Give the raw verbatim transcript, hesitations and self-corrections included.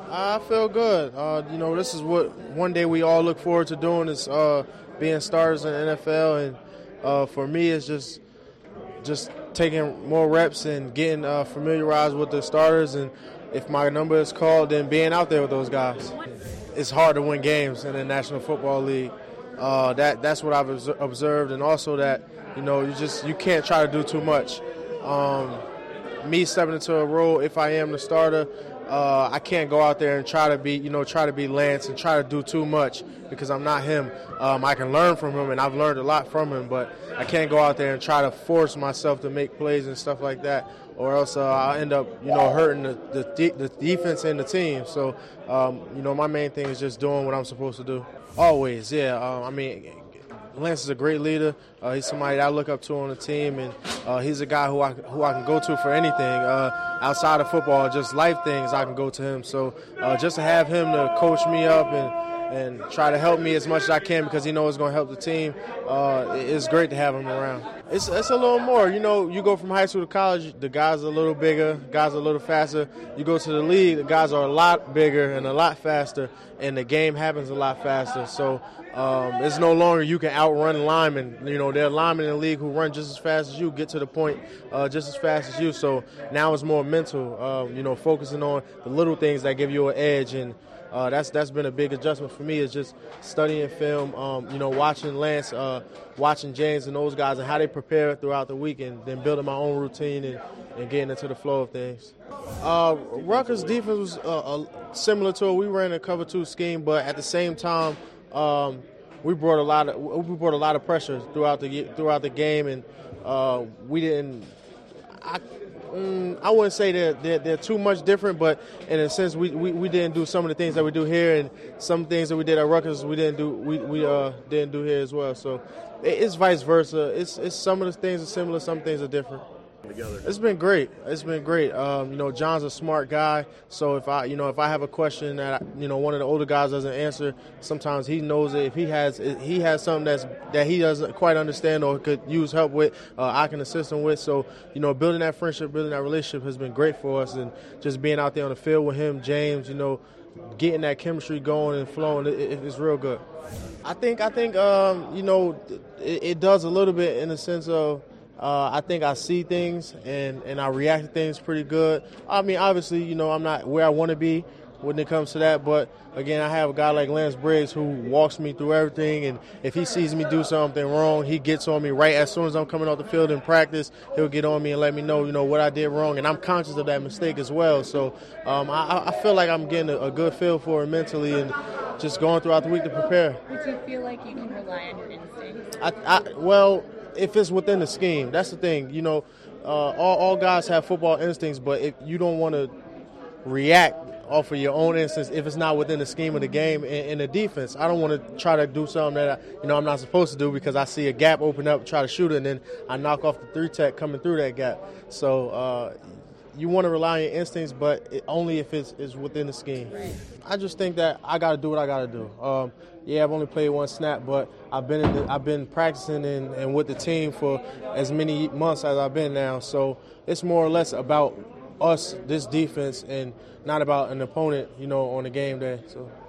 I feel good. Uh, you know, this is what one day we all look forward to doing is uh, being starters in the N F L, and uh, for me, it's just just taking more reps and getting uh, familiarized with the starters. And if my number is called, then being out there with those guys. It's hard to win games in the National Football League. Uh, that that's what I've observed, and also that you know you just you can't try to do too much. Um, me stepping into a role, if I am the starter, uh, I can't go out there and try to be you know try to be Lance and try to do too much because I'm not him. Um, I can learn from him, and I've learned a lot from him, but I can't go out there and try to force myself to make plays and stuff like that, or else uh, I'll end up you know hurting the the, de- the defense and the team. So um, you know my main thing is just doing what I'm supposed to do. Always, yeah. Uh, I mean, Lance is a great leader. Uh, he's somebody that I look up to on the team, and uh, he's a guy who I who I can go to for anything uh, outside of football, just life things. I can go to him. So uh, just to have him to coach me up and and try to help me as much as I can because he knows it's going to help the team, uh, it's great to have him around. It's it's a little more. You know, you go from high school to college, the guys are a little bigger, guys are a little faster. You go to the league, the guys are a lot bigger and a lot faster, and the game happens a lot faster. So um, it's no longer you can outrun linemen. You know, there are linemen in the league who run just as fast as you, get to the point uh, just as fast as you. So now it's more mental, uh, you know, focusing on the little things that give you an edge. And Uh, that's that's been a big adjustment for me, is just studying film, um, you know, watching Lance, uh, watching James and those guys and how they prepare throughout the week, and then building my own routine and, and getting into the flow of things. Uh, Rutgers' defense was uh, uh, similar to it. We ran a cover two scheme, but at the same time, um, we brought a lot of we brought a lot of pressure throughout the throughout the game, and uh, we didn't. I, Mm, I wouldn't say they're, they're, they're too much different, but in a sense, we, we, we didn't do some of the things that we do here, and some things that we did at Rutgers we didn't do we, we uh, didn't do here as well. So it's vice versa. It's it's some of the things are similar, some things are different. Together. It's been great. It's been great. Um, you know, John's a smart guy, so if I, you know, if I have a question that I, you know one of the older guys doesn't answer, sometimes he knows it. If he has, if he has something that's that he doesn't quite understand or could use help with, uh, I can assist him with. So, you know, building that friendship, building that relationship has been great for us, and just being out there on the field with him, James, you know, getting that chemistry going and flowing, it, it, it's real good. I think, I think, um, you know, it, it does a little bit in the sense of. Uh, I think I see things and, and I react to things pretty good. I mean, obviously, you know, I'm not where I want to be when it comes to that. But, again, I have a guy like Lance Briggs who walks me through everything. And if he sees me do something wrong, he gets on me right as soon as I'm coming off the field in practice. He'll get on me and let me know, you know, what I did wrong. And I'm conscious of that mistake as well. So um, I, I feel like I'm getting a, a good feel for it mentally and just going throughout the week to prepare. Would you feel like you can rely on your instincts? I, I well... If it's within the scheme, that's the thing. You know, uh, all, all guys have football instincts, but if you don't want to react off of your own instincts if it's not within the scheme of the game and, and the defense. I don't want to try to do something that I, you know I'm not supposed to do because I see a gap open up, try to shoot it, and then I knock off the three tech coming through that gap. So uh, you want to rely on your instincts, but it, only if it's, it's within the scheme. Right. I just think that I got to do what I got to do. Um, yeah, I've only played one snap, but I've been in the, I've been practicing and, and with the team for as many months as I've been now. So it's more or less about us, this defense, and not about an opponent, you know, on the game day. So.